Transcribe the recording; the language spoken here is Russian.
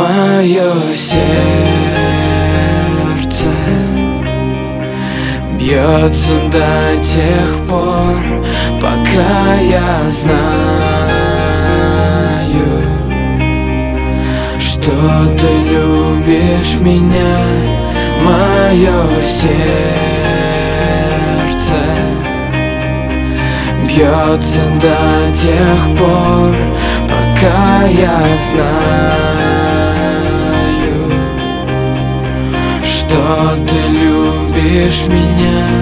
Мое сердце бьется до тех пор, пока я знаю, что ты любишь меня. Мое сердце бьется до тех пор, пока я знаю, что ты любишь меня.